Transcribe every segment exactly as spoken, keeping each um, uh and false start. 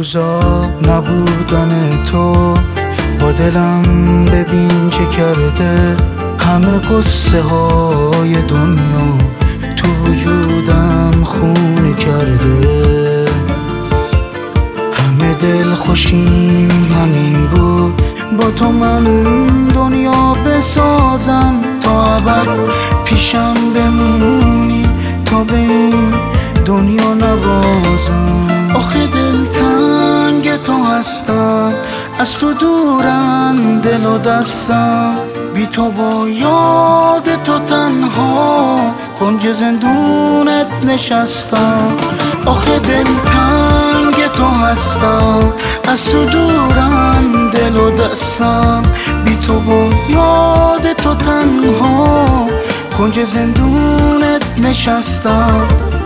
روزا نبودن تو با دلم ببین چه کرده، همه قصه های دنیا تو وجودم خون کرده. همه دل خوشیم همین بود، با تو من دنیا بسازم، تا ابد پیشم بمونی، تا به این دنیا نوازم. آخه دلتنگ تو هستم، از تو دورم دل و دستم، بی تو با یاد تو تنها کنج زندونت نشستم. آخه دلتنگ تو هستم، از تو دورم دل و دستم، بی تو با یاد تو تنها کنج زندونت نشستم.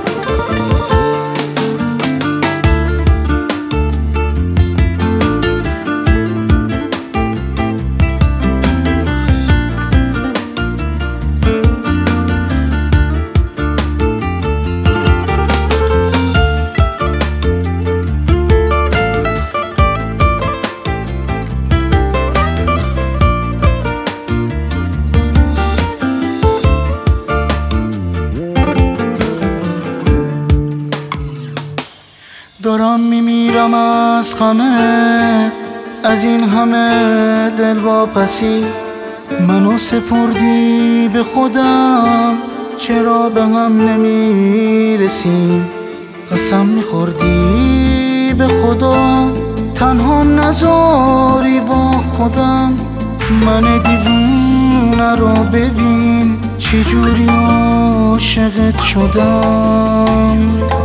دارم میمیرم از غمه، از این همه دل واپسی، منو سپردی به خودم، چرا به هم نمیرسیم؟ قسم میخوردی به خدا تنها نذاری با خودم. من دیوونه رو ببین چجوری عاشقت شدم.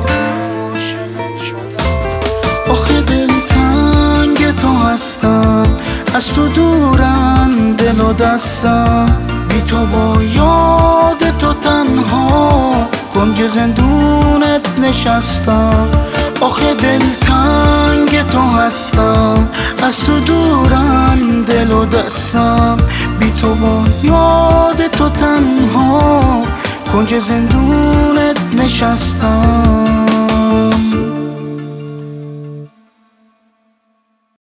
آخه دلتنگ تو هستم، از تو دورم دل و دستم، بی تو با یاد تو تنها کنج زندونت نشستم. آخه دلتنگ تو هستم، از تو دورم دل و دستم، بی تو با یاد تو تنها کنج زندونت نشستم.